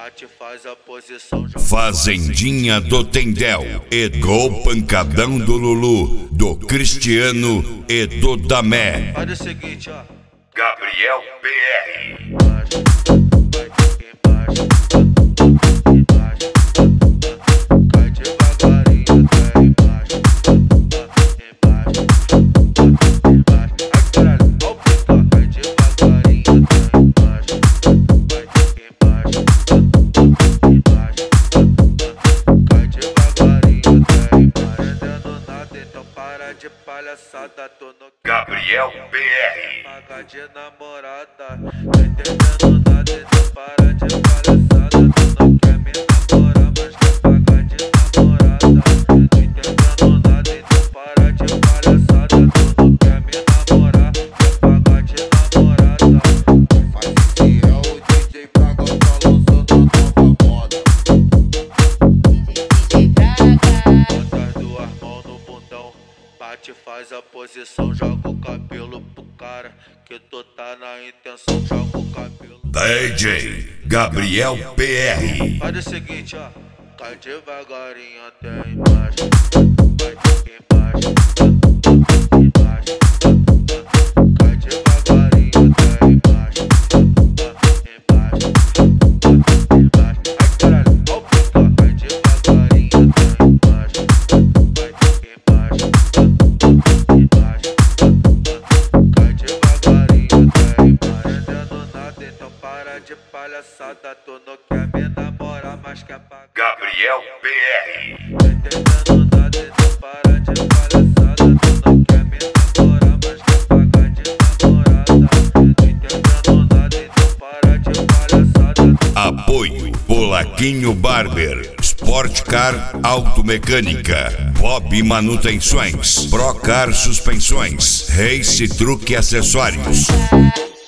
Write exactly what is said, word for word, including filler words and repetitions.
bate, faz a posição. Fazendinha do Tendel e do Pancadão do Lulu, do Cristiano e do Damé. Faz o seguinte, ó. Gabriel P R. De palhaçada, tô no Gabriel P R. paga de namorada. Tá entendendo nada, então para de palhaçada. Tu não quer me namorar, mas quer pagar de namorada. Tá entendendo nada, então para de palhaçada. Tu não quer me namorar, quer pagar de namorada. Faz esse é o D J Braga, tá lançando a nova moda. D J Braga. Bota as duas mãos no bundão, bate, faz a posição, joga o cabelo pro cara, que tu tá na intenção, joga o cabelo. D J Gabriel P R. Faz o seguinte, ó, cai devagarinho até embaixo, vai embaixo, embaixo, cai devagarinho até embaixo, embaixo, embaixo. Ai caralho, ó o pica, cai devagarinho até embaixo, vai embaixo, embaixo, cai devagarinho até embaixo. Entendendo nada, então para de palhaçada. Tu não quer me namorar, mas quer pagar. Gabriel P R. Tá entendendo nada, então para de palhaçada. Tu não quer me namorar, mas quer pagar de namorada. Tá entendendo nada, então para de palhaçada. Apoio Polaquinho Barber, Sport Car Automecânica, Bob Manutenções, Procar Suspensões, Race Truque Acessórios.